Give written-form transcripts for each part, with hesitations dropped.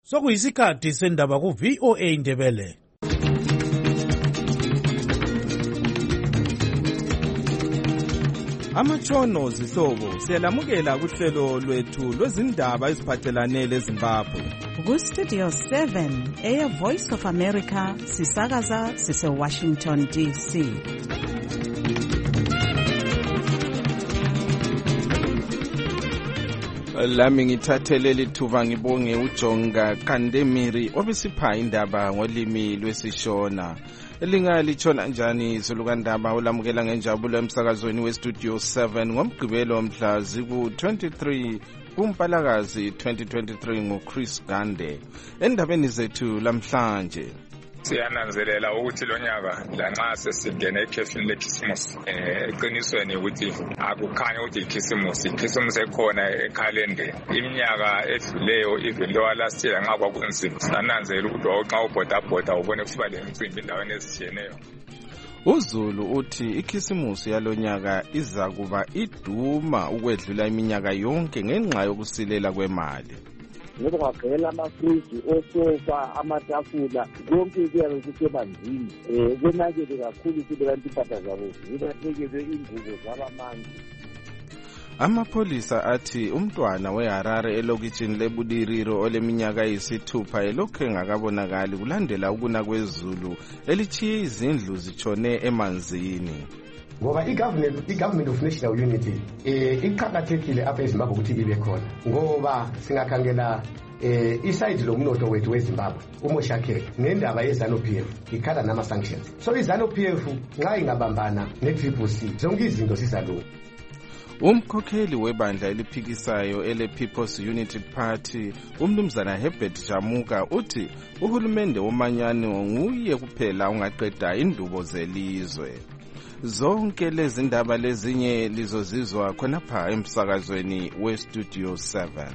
Sokuyisikhathi sendaba ku VOA Ndebele. Amatshono zihlobo siyalamukela kuhlelo lwethu lwezindaba eziphathelane leZimbabwe. Ku Studio 7 Air Voice of America sisakaza sise Washington DC. Lami ngithathele lithuba ngibonge uJonga Kandemiri obisipha indaba ngolimi lwesiShona. Lingalithona njani izulukandaba olamukela ngenjabulo emsakazweni weStudio 7 ngomgqibelo mhla ziku-23 kuMpalakazi 2023 nguChris Gande. Endabeni zethu lamhlanje siyananzelela ukuthi lo nyaka lanxa sesingene ekhefini lekhisimusi eqinisweni ukuthi akukhanyi ukuthi ikhisimusi ekhona ekhalendeni. Iminyaka edluleyo even lowa last year nxa kwakunzima sananzela ukuthi xa ubhodabhoda ubone kusiba lemicimbi endaweni ezitshiyeneyo. uZulu uthi ikhisimusi yalonyaka iza kuba iduma ukwedlula iminyaka yonke ngenxa yokusilela kwemali. Ngoba kwagela amafriji, osofa, amatafula, konke kuyabe kusemanzini. Kwenakele kakhulu ukuthi kanti impahla zabo zibathekele ingubo zabamanzi. Amapholisa athi umntwana weHarare elokitshini leBudiriro oleminyaka eyisithupha elokhu engakabonakali kulandela ukuna kwezulu elitshiye izindlu zitshone emanzini. Ngoba i-government of national unity iqhakathekile apha eZimbabwe ukuthi ibe khona ngoba singakhangela iside lomnotho wethu weZimbabwe umoshakele nendaba yeZANU-PF ikhala nama-sanctions. So iZANU-PF nxa ingabambana ne-TCC zonke izinto sizalunga. Umkhokheli webandla eliphikisayo ele-People's Unity Party umnumzana Herbert Jamuka uthi uhulumende womanyano nguye kuphela ungaqeda indubo zelizwe. Zonke lezi ndaba lezinye lizozizwa khonapha emsakazweni weStudio 7.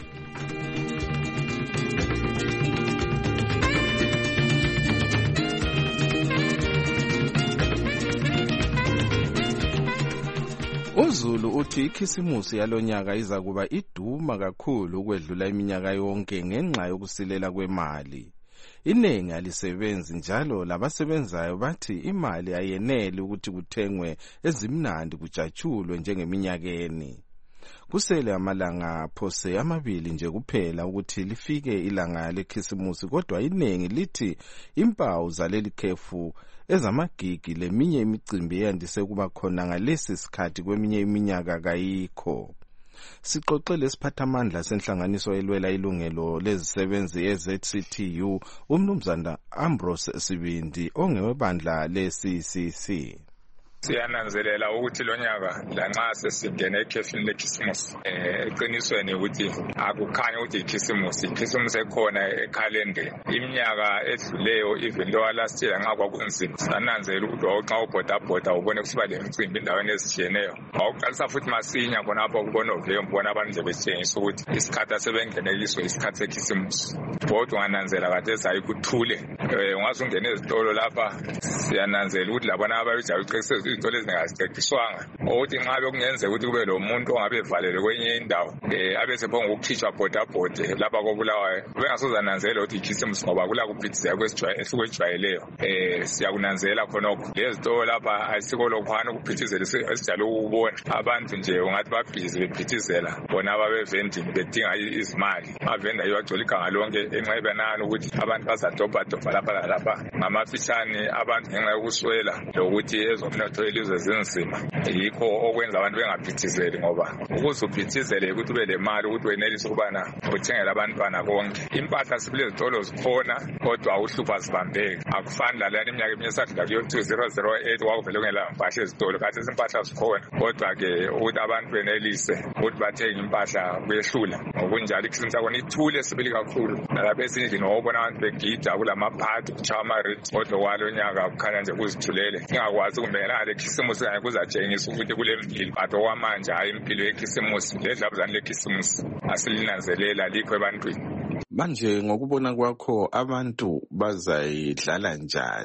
uZulu uthi ikhisimusi yalonyaka iza kuba iduma kakhulu ukwedlula iminyaka yonke ngenxa yokusilela kwemali. Inengi alisebenzi njalo labasebenzayo bathi imali ayenele ukuthi kuthengwe ezimnandi kujatshulwe njengeminyakeni. Kusele amalanga phose amabili nje kuphela ukuthi lifike ilanga lekhisimusi kodwa inengi lithi impawu zaleli khefu ezamagigi leminye imicimbi eyandise kuba khona ngalesi sikhathi kweminye iminyaka kayikho. Sixoxele isiphathamandla senhlanganiso elwela ilungelo lezisebenzi eZCTU umnumzana Ambrose Sibindi ongewebandla leCCC. Siyananzelela ukuthi lo nyaka lanxa sesingene ekhefini lekhisimusi eqinisweni ukuthi akukhanyi ukuthi ikhisimusi ekhona ekhalendeni. Iminyaka edluleyo even lowa last year nxa kwakunzima sananzela ukuthi xa ubhodabhoda ubone kusiba lemicimbi endaweni ezitshiyeneyo. Wawuqalisa futhi masinya khonapho kuboNovemba ubona abantu nje betshengisa ukuthi isikhathi asebengene kiso isikhathi sekhisimusi. Kodwa ungananzela khathesi ayikuthule. Ungaze ungene ezitolo lapha siyananzela ukuthi labona abayijabucekise izitolo ezingaziceciswanga ukuthi nxa bekungenzeka ukuthi kube lo muntu ongabe evalelwe kwenye indawo abesephonga ukukhitshwa bhodabhode lapha koBulawayo bengasozananzela ukuthi ikhisimusi ngoba kula kuphithizela kwesijwayeleyo. Siyakunanzela khonokho lezitolo lapha ayisikho lokhwana ukuphithizela esijalo ukubona abantu nje ungathi babhizi bephithizela bona ababevendini bedinga izimali. Amavenda yiwo agcwele iganga lonke enxebenani ukuthi abantu bazadobhadobha lapha ngamafishane abantu ngenxa yokuswela lokuthi ezomnotho elizwe zinzima. Yikho okwenza abantu bengaphithizeli ngoba ukuze uphithizele ukuthi ube lemali ukuthi wenelise ukubana uthengele abantwana konke. Impahla sikulezitolo zikhona kodwa uhlupha zibambeke. Akufani lalana iminyaka eminye sadlula kuyo 2008 kwakuvele kungela mpahla ezitolo. Khathi impahla zikhona kodwa ke ukuthi abantu benelise ukuthi bathenge impahla kuyehlula. Ngokunjalo ikhisimusi yakona ithule sibili kakhulu. Nalapha esindlini wawubona abantu begida kulamaphathi kuchaya ama-rigs kodwa kwalonyaka kukhanya nje kuzithulele. Ngingakwazi kumbe ngelanga lekhisimusi kanye kuzatshengisa ukuthi kule mpilo but okwamanje hayi impilo yekhisimusi ledlabuzane lekhisimusi asilinanzelela likho ebantwini. Manje ngokubona kwakho abantu bazayidlala njani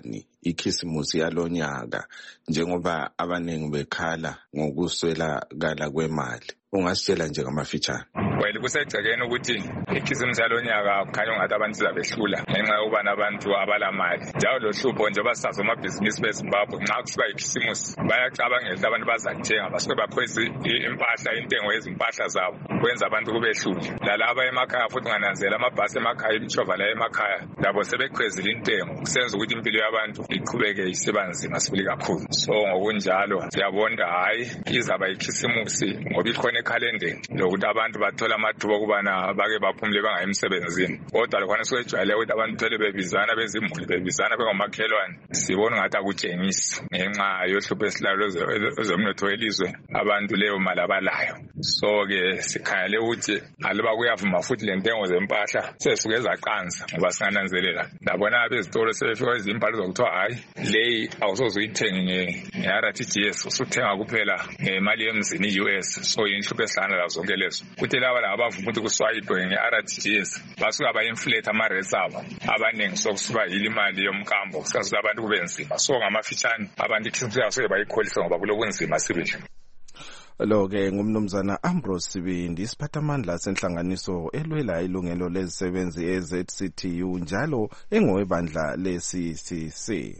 ikhisimusi yalonyaka njengoba abaningi bekhala ngokuswelakala kwemali. Ungasitshela nje ngamafitshane. Well, kusegcekeni ukuthi ikhisimusi yalonyaka kukhanya ngathi abantu sizabehlula ngenxa yokuba nabantu abalamali. Njalo lo hlupho nje basazi amabhizinisi beZimbabwe nxa kusiba ikhisimusi bayacabangela abantu bazakuthenga basuke bakhweza impahla intengo yezimpahla zabo kwenza abantu kubehlule. Lalaba emakhaya futhi ngananzela amabhasi emakhaya imishova la emakhaya labo sebekhwezile intengo kusenza ukuthi impilo yabantu iqhubeke isiba nzima sibili kakhulu. So ngokunjalo siyabonda hayi izaba ikhisimusi ngoba ikhona ekhalendeni lokuthi abantu bathola amathuba okubana bake baphumule bangayi emsebenzini. Kodwa lokhona sikwejwayele ukuthi abantu thole bebizana bezimuli bebizana bengomakhelwane. Sibona ngathi akutshengisi ngenxa yohlupho esilalo ezomnotho welizwe abantu leyo mali abalayo. So ke sikhangele ukuthi aluba kuyavuma futhi lentengo zempahla sesuke zaqanza ngoba singananzelela. Labona abezitolo sebefika izimpahla zokuthiwa hayi leyi awusoze uyithenge nge-RTGS usuthenga kuphela ngemali yemzini i-US. So inhlupho esihlangana lazo zonke lezo. Kuthi laba abavuma ukuthi kuswayipwe nge-RTGS basuka ba-inflate ama-rates abo abaningi sokusuba yile imali yomkambo kusazi abantu kube nzima. So ngamafitshane abantu ikhisimusi yasuke bayikholisa ngoba kulobunzima sibili. Lo-ke ngumnumzana Ambrose Sibindi, isiphathamandla senhlanganiso elwela ilungelo lezisebenzi eZCTU njalo engowebandla le-CCC.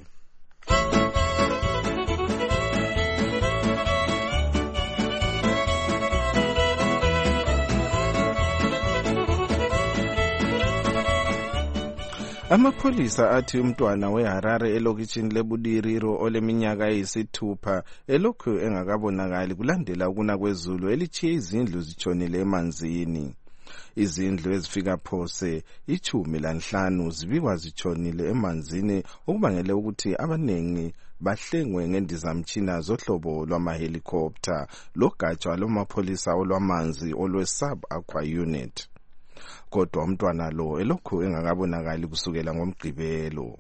Amapholisa athi umntwana weHarare elokitshini leBudiriro oleminyaka eyisithupha elokhu engakabonakali kulandela ukuna kwezulu elitshiye izindlu zitshonile emanzini. Izindlu ezifika phose 15 zibikwa zitshonile emanzini okubangele ukuthi abanengi bahlengwe ngendizamtshina zohlobo lwamahelicopter logatsha lomapholisa olwamanzi olwe-Sub Aqua Unit. Kodwa umntwana lo elokhu engakabonakali kusukela ngoMgqibelo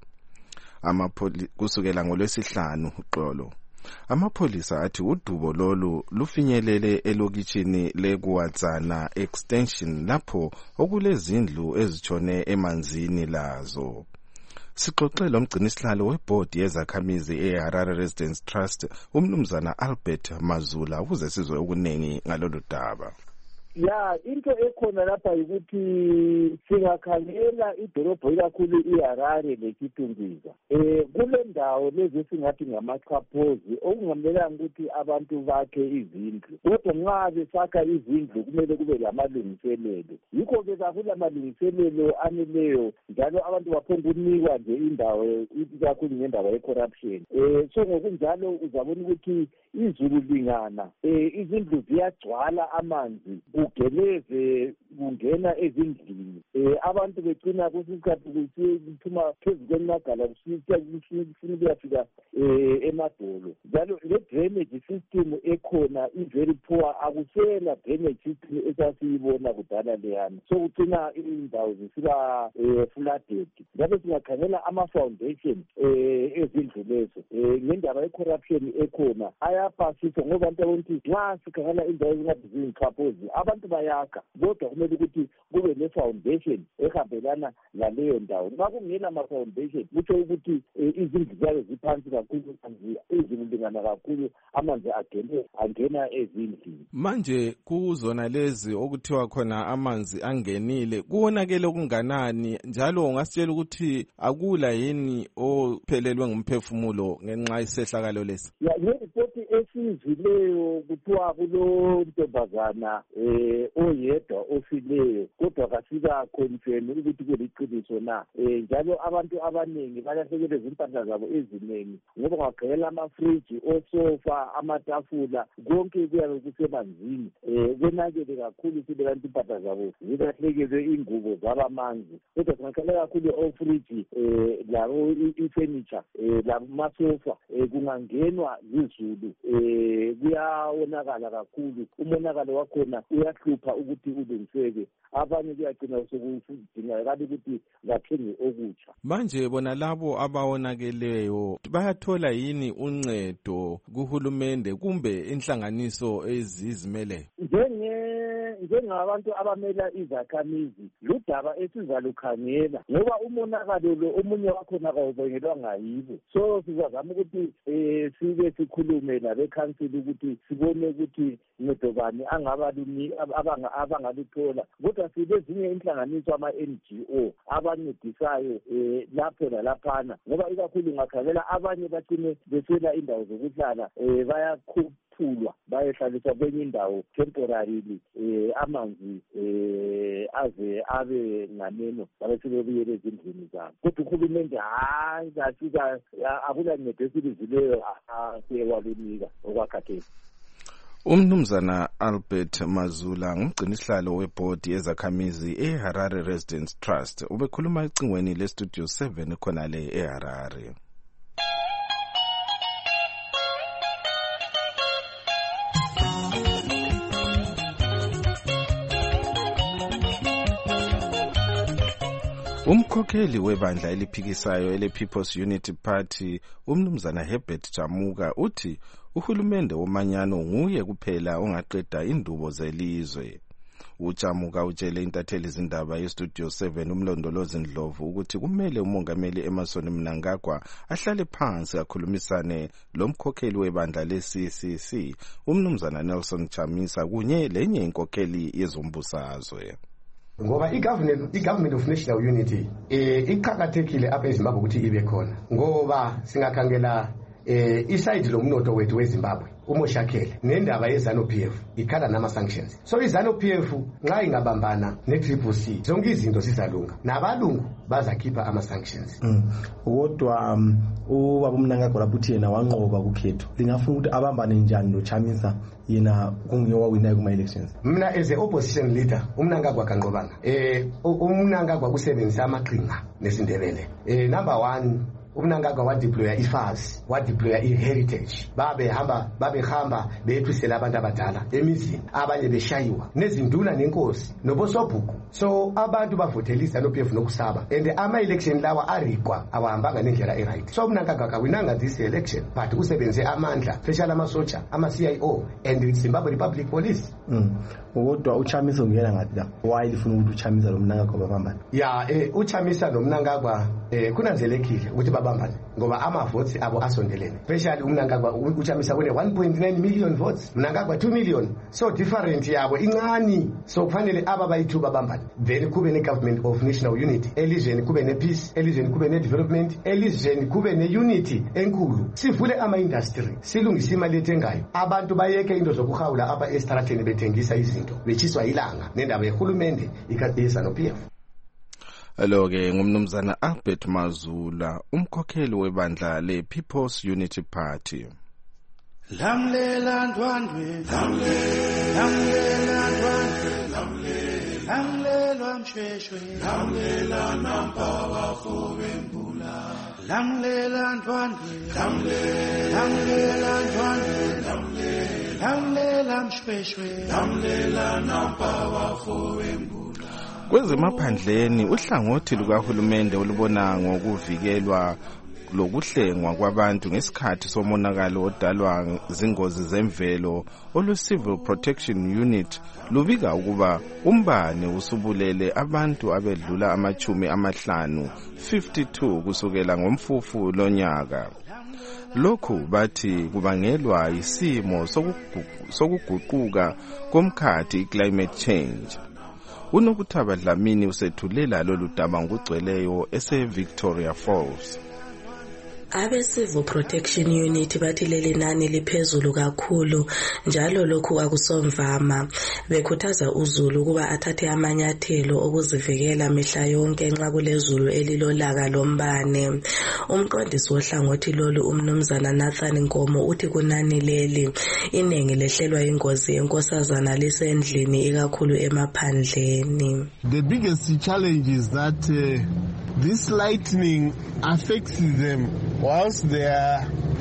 kusukela ngoLwesihlanu uxolo. Amapholisa athi udubo lolu lufinyelele elokitshini leKuwatsana extension lapho okulezindlu ezitshone emanzini lazo. Sixoxele umgcinisihlalo webhodi yezakhamizi eHarare Residence Trust umnumzana Albert Mazula ukuze sizwe okuningi ngalolu daba. Ya into ekhona lapha ukuthi singakhangela idolobho ikakhulu iHarare leKitumbiza kule ndawo lezi singathi ngamachaphozi okungamelanga ukuthi abantu bakhe izindlu kodwa nxa besakha izindlu kumele kube lamalungiselelo yikho ke kakula malungiselelo aneleyo njalo abantu baphonga ukunikwa nje indawo ikakhulu ngendaba ye-corruption so ngokunjalo uzabona ukuthi izulu lingana izindlu ziyagcwala amanzi ugeleze kungena ezindlini abantu begcina kusikhathi kuphuma phezu kwenagala kufuna kuyafika emadolo njalo le drainage system ekhona i-very poor akusela drainage system esasiyibona kudala leyana so kugcina indawo zisiba flooded njalo singakhangela ama-foundation ezindlu lezo ngendaba ye-corruption ekhona ayaphasiswa ngoba abantu abonti nxa sikhangela indawo ezingathi ziyingxaphozi abantu bayakha kodwa kumele ukuthi kube ne-foundation ehambelana laleyo ndawo nxa kungena ama-foundation kutsho ukuthi izindlu ziyabe ziphansi kakhulu izulu lingana kakhulu amanzi angena ezindlini. Manje kuzona lezi okuthiwa khona amanzi angenile kuwonakele okunganani njalo ungasitshela ukuthi akula yini ophelelwe ngumphefumulo ngenxa isehlakalo lesi? Ngeripoti esizileyo kuthiwa kulontombazana oyedwa ofileyo kodwa kasika confirm ukuthi kuliqiniso na njalo abantu abaningi balahlekelwe izimpahla zabo eziningi ngoba kwagcwele amafriji osofa amatafula konke kuyabe kusemanzini konakele kakhulu sile kanti impahla zabo zilahlekelwe ingubo zabamanzi kodwa singakhangela kakhulu ofriji labo ifurniture lamasofa kungangenwa zizulu kuyawonakala kakhulu umonakalo wakhona uyahlupha ukuthi ulungiseke baqhubeke abanye kuyagcina sekudingakala ukuthi bathenge okutsha. Manje bona labo abawonakeleyo bayathola yini uncedo kuhulumende kumbe inhlanganiso ezizimeleyo? Njengabantu abamela izakhamizi ludaba esizalukhangela ngoba umonakalo lo omunye wakhona kawubangelwanga yibo. So sizazama ukuthi sibe sikhulume labekhansili ukuthi sibone ukuthi ncedo bani abangaluthola. Kodwa silezinye inhlanganiso ama-NGO abancedisayo lapho lalaphana ngoba ikakhulu ngakhangela abanye bacine beswela indawo zokuhlala bayakhuphulwa bayehlaliswa kwenye indawo temporarily amanzi aze abe nganeno babe sebebuyele ezindlini zabo. Kodwa uhulumende akula ncedo esilizileyo siyewalunika okwakhathesi. Umnumzana Albert Mazula ngumgcinisihlalo webhodi yezakhamizi eHarare Residents Trust ubekhuluma ecingweni lestudio 7 khona le eHarare. Umkhokheli webandla eliphikisayo ele-People's Unity Party umnumzana Herbert Jamuka uthi uhulumende womanyano nguye kuphela ongaqeda indubo zelizwe. uJamuka utshele intatheli izindaba yestudio 7 umlondolozi Ndlovu ukuthi kumele umongameli Emmerson Mnangagwa ahlale phansi akhulumisane lomkhokheli webandla le-CCC umnumzana Nelson Chamisa kunye lenye inkokheli yezombusazwe. Ngoba i-government of national unity iqhakathekile apha eZimbabwe ukuthi ibe khona ngoba singakhangela iside lomnotho wethu weZimbabwe uMoshakele nendaba yeZANU-PF ikhala nama-sanctions. So iZANU-PF nxa ingabambana ne-CCC zonke izinto zizalunga nabalungu bazakhipha ama-sanctions. Kodwa ubaba uMnangagwa lapho uthi yena wanqoba kukhetho lingafuna ukuthi abambane njani noChamisa yena kunguye owawinayo kuma-elections? Mina as a-opposition leader uMnangagwa kanqobanga. uMnangagwa kusebenzisa amaqhinga nesindebele. Number 1 uMnangagwa wadeploya iFAS wadeploya iHeritage babehamba beyethisela abantu abadala emizini abanye beshayiwa nezinduna nenkosi nobosobhuku. So abantu bavothelisa no-PF nokusaba and ama-election lawa arikwa awahambanga nendlela eright. So uMnangagwa kawinanga this election but usebenze amandla special amasotsha ama-CIO and Zimbabwe Republic Police. Kodwa uChamisa ungena ngathi la why lifuna ukuthi uChamisa noMnangagwa babambane? uChamisa noMnangagwa kunanzelekile ukuthi babambane ngoba ama-votes abo asondelene, especially uMnangagwa uChamisa une 1.9 million votes, Mnangagwa 2 million. So different yabo incani, so kufanele aba bayi2 babambane. Then kube ne-government of national unity, elizweni kube ne-peace, elizweni kube ne-development, elizweni kube ne-unity enkulu. Sivule ama-industry, silungise imali ethengayo, abantu bayeke into zokuhawula apha estrateni bethengisa izinto bechiswa ilanga nendaba yehulumende ikadesa no-PF. Alo-ke ngumnumzana Albert Mazula umkhokheli webandla le-People's Unity Party. Lamlela ndwandwe lamlela mshweshwe lamlela nampa wafo bembula lamlela ndwandwe lamlela mshweshwe lamlela nampa wafo bembula. Kwezemaphandleni uhlangothi lukahulumende olubona ngokuvikelwa lokuhlengwa kwabantu ngesikhathi somonakalo odalwa zingozi zemvelo olu-Civil Protection Unit lubika ukuba umbane usubulele abantu abedlula 52 kusukela ngomfufu lonyaka. Lokhu bathi kubangelwa isimo sokuguquka komkhathi climate change. Unokuthaba Dlamini usethulela lolu daba ngokugcweleyo ese-Victoria Falls. Abe-Civil Protection Unit bathi leli nani liphezulu kakhulu njalo lokhu akusomvama. Bekhuthaza uZulu ukuba athathe amanyathelo okuzivikela mihla yonke nxa kulezulu elilolaka lombane. Umqondisi wohlangothi lolu umnumzana Nathan Nkomo uthi kunani leli inengi lehlelwa ingozi enkosazana lisendlini ikakhulu emaphandleni. The biggest challenge is that this lightning affects them whilst they are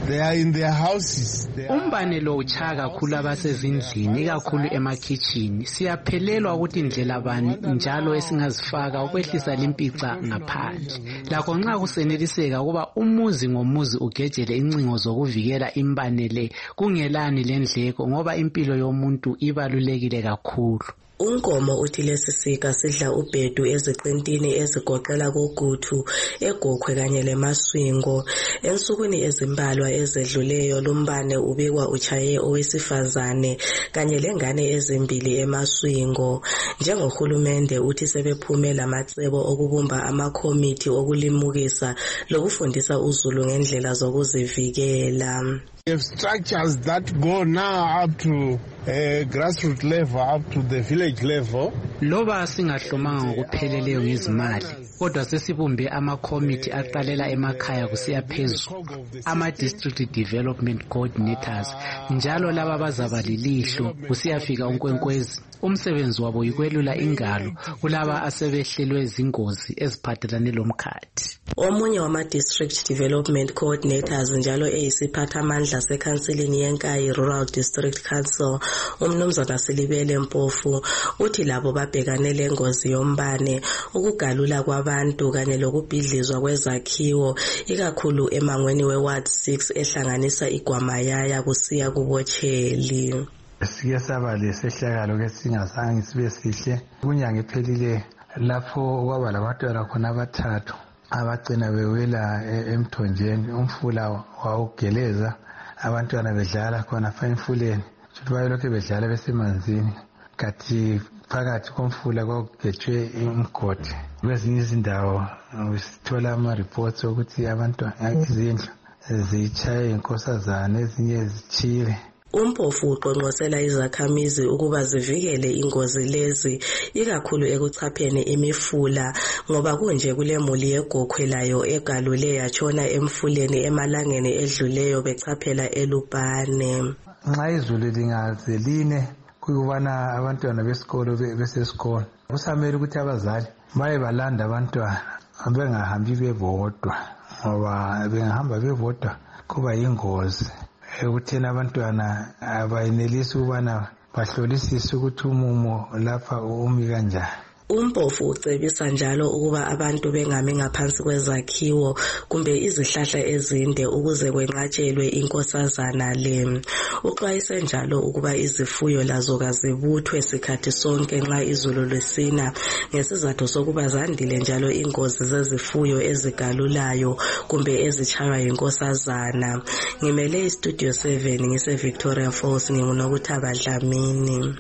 They are in their houses. Umbane lo ucha kakhulu abasezindlini ikakhulu emakhitchini. Siyaphelelwa ukuthi indlela bani njalo esingazifaka ukwehlisa limpica ngaphandle. Lakho nxa kuseneliseka kuba umuzi ngomuzi ugejele incingo zokuvikela imbane le kungelani lendleko ngoba impilo yomuntu ibalulekile kakhulu. Unkomo uthi lesi sika sidla ubhedu eziqintini ezigoqela koGuthu, eGokhwe kanye leMaswingo. Ensukwini ezimbalwa ezedluleyo lumbane ubikwa uchaye owesifazane kanye lengane ezimbili eMaswingo. Njengohulumende uthi sebephume lamacebo okubumba amakomiti okulimukisa lokufundisa uzulu ngendlela zokuzivikela. We have structures that go now up to grassroots level, up to the village level. Loba singahlomanga ngokupheleleyo ngezimali, kodwa sesibumbe amakomiti aqalela emakhaya kusiya phezulu, ama-district development coordinators, njalo laba bazaba lilihlo kusiyafika unkwenkwezi. Umsebenzi wabo yikwelula ingalo kulaba asebehlelwe izingozi eziphathelane lomkhathi. Omunye wama-district development coordinators njalo eyisiphathamandla sekhansilini yenkayi Rural District Council, umnumzana Silibele Mpofu, uthi labo babhekane lengozi yombane, ukugalula kwabantu kanye lokubhidlizwa kwezakhiwo, ikakhulu emangweni we-Ward 6 ehlanganisa iGwamayaya kusiya kuBotsheli. Sike saba lesehlakalo ke singazange sibe sihle kunyanga ephelile lapho kwaba labantwana khona abathathu abagcina bewela emthonjeni, umfula wawugeleza, abantwana bedlala khona emfuleni, futhi bayilokhu bedlala besemanzini, kathi phakathi komfula kwakugejwe umgodi. Kwezinye izindawo sithola ama-reports ukuthi abantwana izindlu zichaye inkosazana, ezinye zichile. Umpofu uqonqosela izakhamizi ukuba zivikele ingozi lezi, ikakhulu ekuchapheni imifula, ngoba kunje kule muli yeGokhwe layo egalule yatshona emfuleni emalangeni edluleyo bechaphela eLupane. Nxa izulu lingaze line kuyubana abantwana besikolo besesikolo, kusamele ukuthi abazali baye balanda abantwana bengahambi bebodwa, ngoba bengahamba bebodwa kuba yingozi ekutheni abantwana abayenelisi ukubana bahlolisise ukuthi umumo lapha umi kanjani. Umpofu ucebisa njalo ukuba abantu bengami ngaphansi kwezakhiwo kumbe izihlahla ezinde ukuze kwenqatshelwe inkosazana le. Uxwayise njalo ukuba izifuyo lazo kazibuthwe sikhathi sonke nxa izulu lisina, ngesizathu sokuba zandile njalo ingozi zezifuyo ezigalulayo kumbe ezitshaywa yinkosazana. Ngimele iStudio 7 ngise Victoria Falls, nginguNokuthaba Dlamini.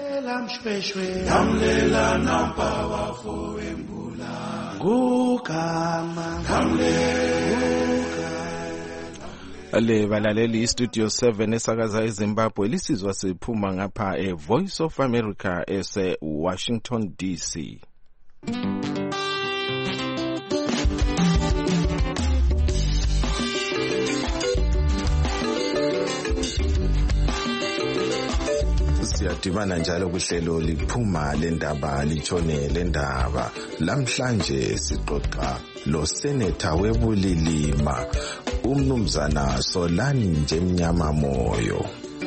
Damlela nampa wafo embula gugama Ale balaleli iStudio 7 esakaza eZimbabwe, lisizwa siphuma ngapha Voice of America ese Washington DC. Siyadibana njalo kuhlelo liphuma lendaba litshone lendaba. Lamhlanje sixoxa lo Senator weBulilima umnumzana Solani Njemnyama Moyo.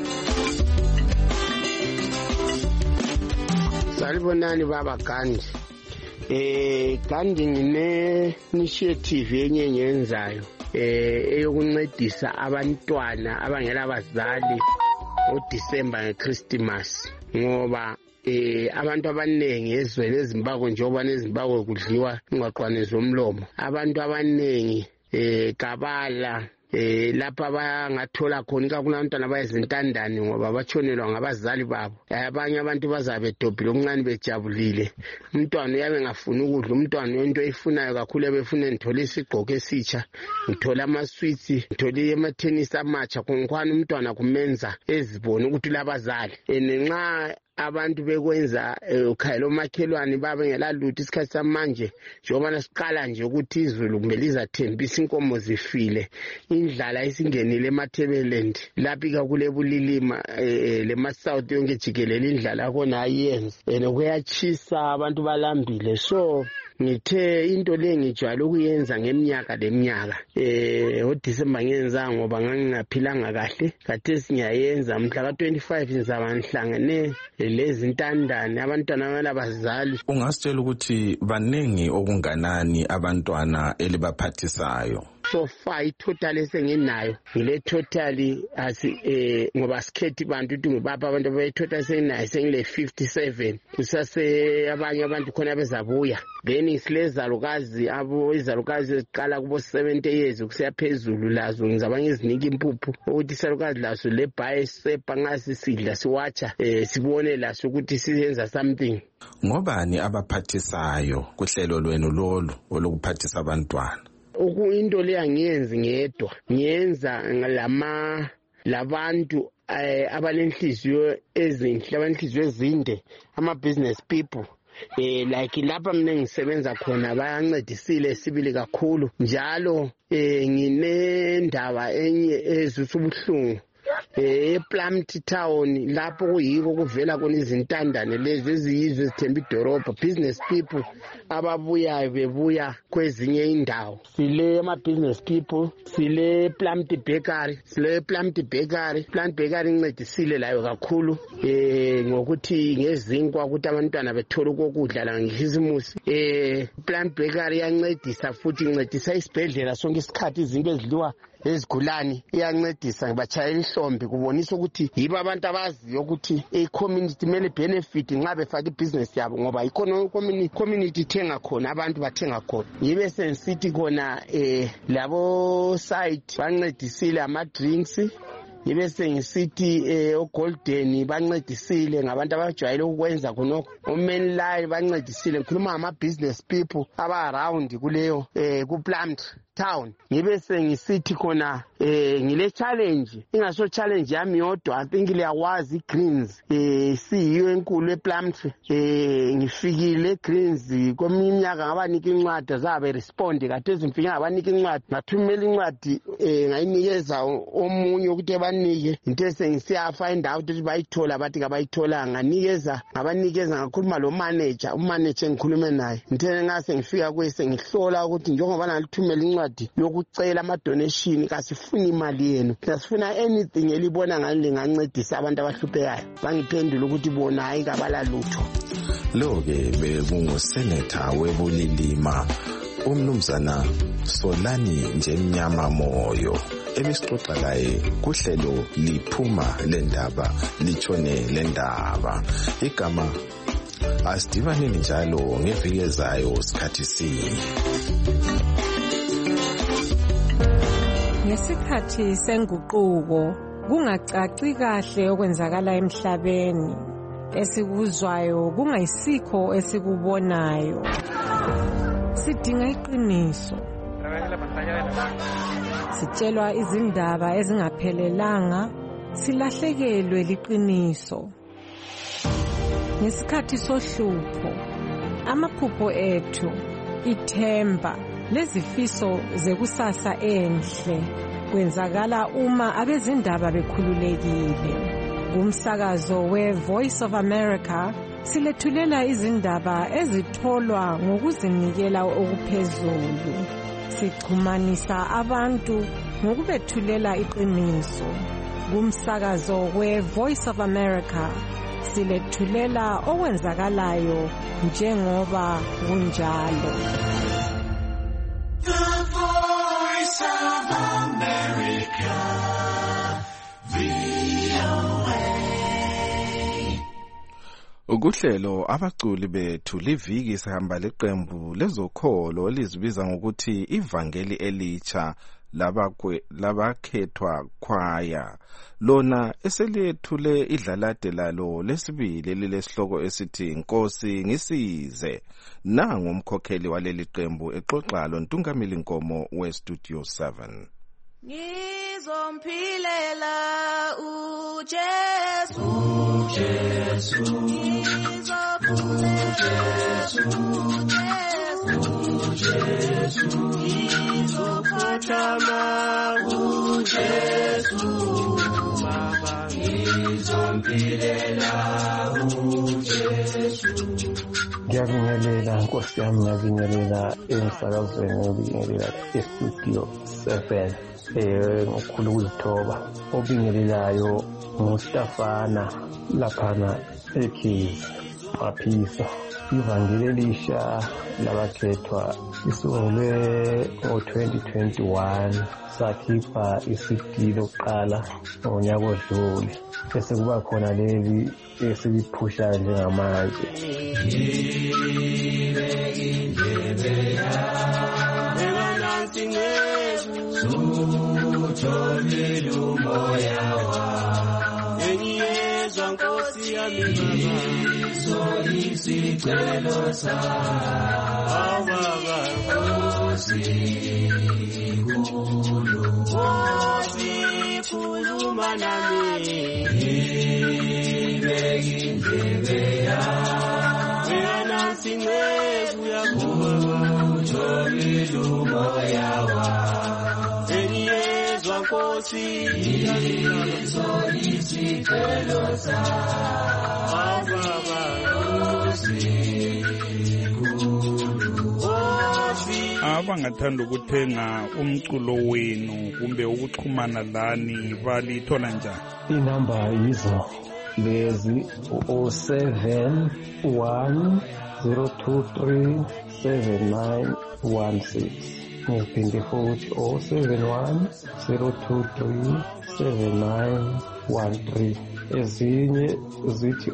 Salibonani baba Gandhi. Gandhi ngine initiative yenye yenzayo eyokuncedisa abantwana abangela abazali uDisemba ngeChristmas, ngoba abantu abanengi ezweni eZimbabwe njengoba neZimbabwe kudliwa ingwaqwane zomlomo, abantu abanengi kabala lapha bangathola khona ikakhulu abantwana bayizintandane ngoba batshonelwa ngabazali babo. Abanye abantu bazabe dobhile okuncane bejabulile, umntwana uyabe ngafuni ukudla, umntwana into eyifunayo kakhulu ebefuna ngithole isigqoko esitsha, ngithola ama-sweets, ngithole ama-tennis amatsha, konkwani umntwana kumenza ezibone ukuthi labazali. Nxa abantu bekwenza ukhayelo makhelwane babe ngelalutho isikhathi samanje, njengoba siqala nje ukuthi izulu kumele izathembisa inkomo zifile, indlala isingenile eMatabeleland lapha kule Bulilima leMasouth yonke jikelele indlala khona ayenzi, kuyachisa abantu balambile. So ngithe into le ngijwayele ukuyenza ngeminyaka leminyaka uDisemba ngenza ngoba ngangingaphilanga kahle khathesi ngiyayenza mhla ka-25 ngizaba ngihlangene lezi ntandane abantwana abalabazali. Ungasitshela ukuthi baningi okunganani abantwana elibaphathisayo? So far itotal esenginayo ngile total ngoba sikhethi bantu ukuthi ngibapha abantu abayitotal senginayo sengile 57 kusase abanye abantu khona bezabuya then silezalukazi izalukazi eziqala kubo 70 years kusiya phezulu lazo ngizabanye izinika impuphu ukuthi isalukazi laso le bhaye sepa ngasi sidla siwacha sibone laso ukuthi siyenza something. Ngobani abaphathisayo kuhlelo lwenu lolu olukuphathisa abantwana? Into le angiyenzi ngedwa ngiyenza labantu abalenhliziyo ezinhle abanhliziyo ezinde ama-business people like lapha mina ngisebenza khona bayancedisile sibili kakhulu njalo nginendaba enye ezisa ubuhlungu ePlumtree Town lapho kuyiko kuvela khona izintandane lezi eziyizwe ezithemba idorobha business people ababuyayo bebuya kwezinye indawo. Sile ama-business people sile Plumtree Bakery incedisile layo kakhulu ngokuthi ngezinkwa ukuthi abantwana bethole ukudla la ngekhisimusi. Plumtree Bakery iyancedisa futhi incedisa isibhedlela sonke isikhathi izinto ezidliwa ezigulani iyancedisa ngibachayela ihlombe kubonisa ukuthi yibo abantu abaziyo ukuthi i-community mele benefit nxa befaka ibhizinesi yabo ngoba ikhona community ithenga khona abantu bathenga khona. Yibe sengisithi khona labo site bancedisile ama-drinks yibe sengisithi oGolden bancedisile ngabantu abajwayele ukwenza khonokho oMenline bancedisile ngikhuluma ngama-business people aba-around kuleyo kuPlumtree Town. Ngibe sengisithi khona ngile challenge ingaso challenge yami yodwa I think liyawazi Greens siyiyo enkulu ePlumtree ngifikile Greens kweminyaka ngabanika incwadi zabe respond khathesi ngifike ngabanika incwadi ngathumela incwadi ngayinikeza omunye ukuthi banike into esengisiya find out ukuthi bayithola bathi kabayithola ngabanikeza ngakhuluma lo manager umanager ngikhulume naye ngithe ngase ngifika kwese ngihlola ukuthi njengoba nalithumela incwadi yokucela ama-donation kasifuni imali yenu sifuna anything elibona ngani lingancedisa abantu abahluphekayo bangiphendula ukuthi bona hayi kabalalutho. Lo-ke bekungusenetha weBulilima umnumzana Solani Njemnyama Moyo ebesixoxa laye kuhlelo liphuma lendaba litshone lendaba. Igama asidibaneni njalo ngeviki ezayo sikhathi sinye. Ngesikhathi senguquko kungacaci kahle okwenzakala emhlabeni esikuzwayo kungayisikho esikubonayo sidinga iqiniso sitshelwa izindaba ezingaphelelanga silahlekelwe liqiniso ngesikhathi sohlupho amaphupho ethu ithemba lezifiso zekusasa enhle kwenzakala uma abezindaba bekhululekile. Kumsakazo we-Voice of America silethulela izindaba ezitholwa ngokuzinikela okuphezulu. Sichumanisa abantu ngokubethulela iqiniso. Kumsakazo we-Voice of America silethulela okwenzakalayo njengoba kunjalo. The Voice of America, VOA. Ukuhlelo abaculi bethu liviki sihamba leqembu lezokholo lizibiza ngokuthi ivangeli elitsha labakhethwa kwaya. Lona eseliyethule idlalade lalo lesibili lilesihloko esithi Nkosi ngisize. Nangu umkhokheli waleli qembu exoxa loNtungamili Nkomo weStudio 7. Ngizomphilela uJesu ngizokhothama uJesu Baba ngizomphilela uJesu. Ngiyabonga Ngiyabingelela Nkosi yami, ngiyabingelela emsakazweni, ngiyabingelela estudio 7 ngokukhulu ukuzithoba. Obingelelayo nguStafana laphana eKhizi Maphisa. Ivangeli elisha labakhethwa lisungulwe ngo-2021, sakhipha iCD lokuqala ngonyaka odlule, bese kuba khona leli esiliphushayo njengamanje. Abangathanda ukuthenga umculo wenu kumbe ukuxhumana lani balithola njani? Inamba yizo lezi 071-023-7916. Ngiphinde futhi 071-023-7913. Ezinye zithi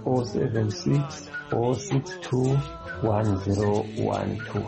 076-062-1012.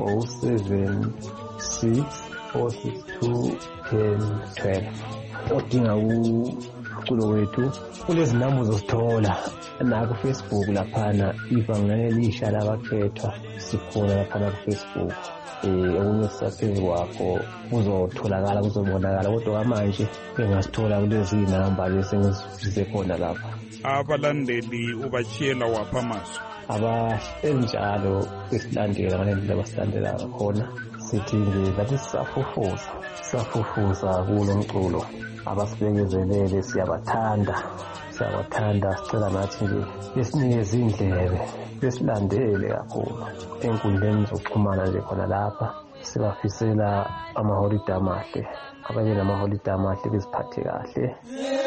076-062-1012. Odinga umculo wethu kulezi namba zosithola naku Facebook laphana, ivangeli elisha labakhethwa, sikhona laphana ku Facebook. Okunye sisaphezu kwakho kuzotholakala, kuzobonakala, kodwa manje engasithola kulezi namba bese ngizifise khona lapha. Abalandeli ubachiyela wapha amazwi? Abasenjalo besilandela ngalendlela abasilandela khona, sithi nje bathi safufuza kulo mculo. Abasibekezelele siyabathanda, sicela nathi nje besinikeze indlebe, besilandele kakhulu enkundleni zokuxhumana nje khona lapha. Sibafisela amaholide amahle, abanye namaholide amahle, beziphathe kahle.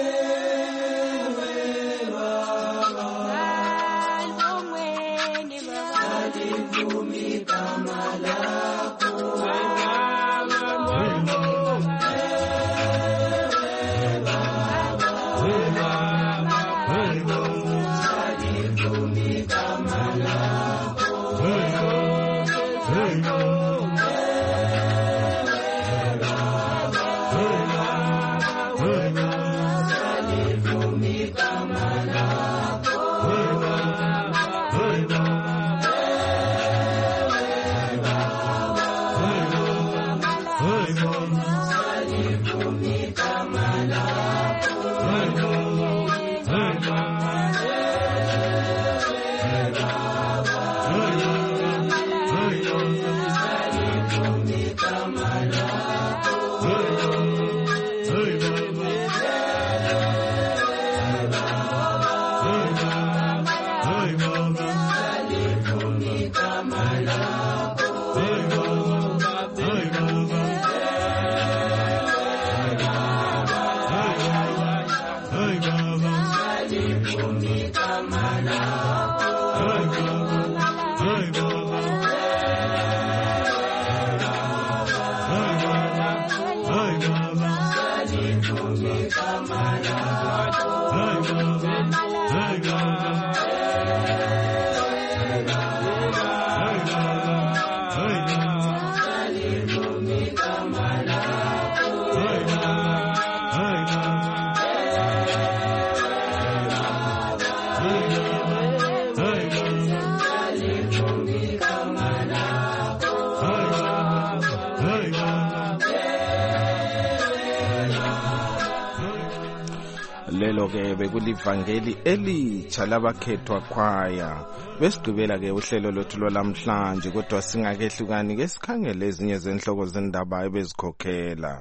Lelo ke bekulivangeli elitsha labakhethwa khwaya. Besigqibela ke uhlelo lwethu lwalamhlanje, kodwa singakehlukani ke sikhangele ezinye zenhloko zendaba ebezikhokhela.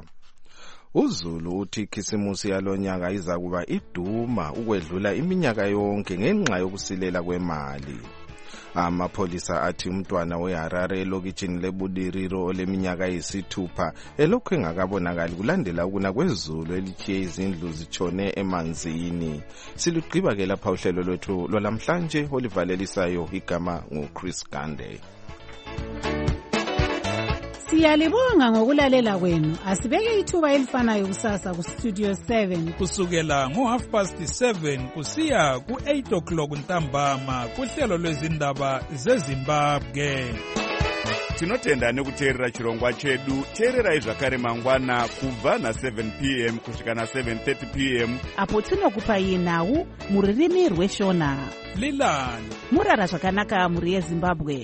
uZulu uthi ikhisimusi yalonyaka iza kuba iduma ukwedlula iminyaka yonke ngenxa yokusilela kwemali. Amapholisa athi umntwana weHarare elokitshini leBudiriro oleminyaka eyisithupha elokhu engakabonakali kulandela ukuna kwezulu elithiye izindlu zitshone emanzini. Silugqiba ke lapha uhlelo lwethu lwalamhlanje olivalelisayo igama nguChris Gande. Siyalibonga ngokulalela kwenu. Asibeke ithuba elifanayo kusasa ku Studio 7 kusukela ngo7:30 kusiya ku8 o'clock ntambama kuhlelo lwezindaba zeZimbabwe. Tinotenda nekuteerera chirongwa chedu. Teererai zvakare mangwana kubva na7 p.m. kusvika na7:30 p.m. apo tinokupai nhau muririmi rweshona. Lilani murara zvakanaka muri yeZimbabwe.